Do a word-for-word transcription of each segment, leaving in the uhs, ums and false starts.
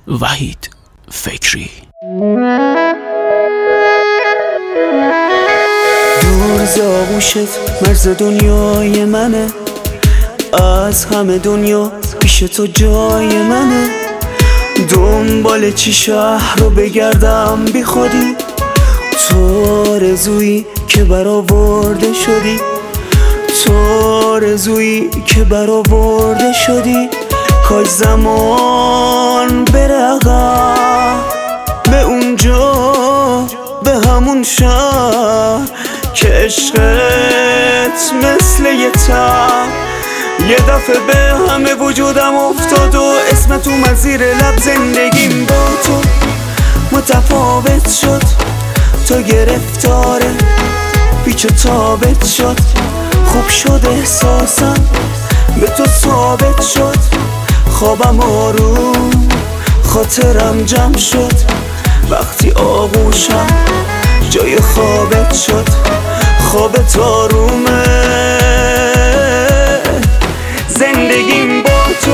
وحید فکری. دور ز آغوشت مرز دنیای منه، از همه دنیا پیش تو جای منه. دنبال چی شهر رو بگردم بی خودی، تو آرزویی که برآورده شدی، تو آرزویی که برآورده شدی. کاش زمان بره عقب به اونجا، به همون شهر که عشقت مثل یه تب یه دفعه به همه وجودم افتاد و اسمت اومد زیر لب. زندگیم با تو متفاوت شد، تا گرفتاره پیچ و تابت شد. خوب شد احساسم به تو ثابت شد، خوابم آروم خاطرم جمع شد. وقتی آغوشم جای خوابت شد، خوابت آرومه. زندگیم با تو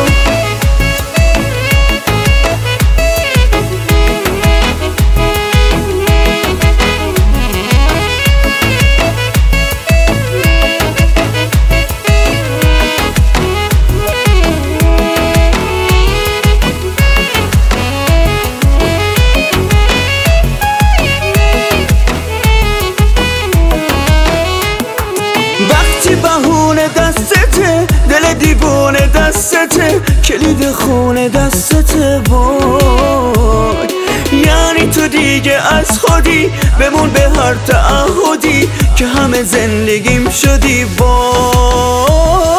بهونه دستته، دل دیوونه دستته، کلید خونه دستته. وای یعنی تو دیگه از خودی بمون به هر تعهدی که همه زندگیم شدی. وای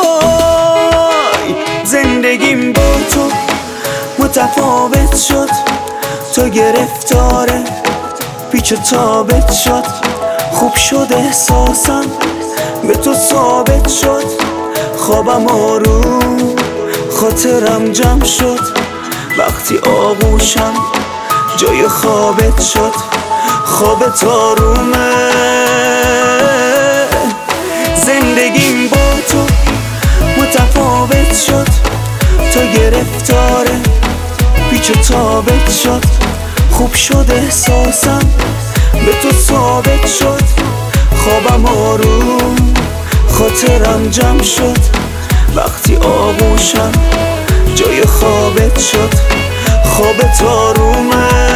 زندگیم با تو متفاوت شد، تا گرفتاره پیچ و تابت شد. خوب شد احساسم به تو ثابت شد، خوابم آروم خاطرم جمع شد. وقتی آغوشم جای خوابت شد، خوابت آرومه. زندگیم با تو متفاوت شد، تا گرفتاره پیچ و تابت شد. خوب شد احساسم به تو ثابت شد، خوابم آروم خاطرم جمع شد. وقتی آغوشم جای خوابت شد، خوابت آرومه.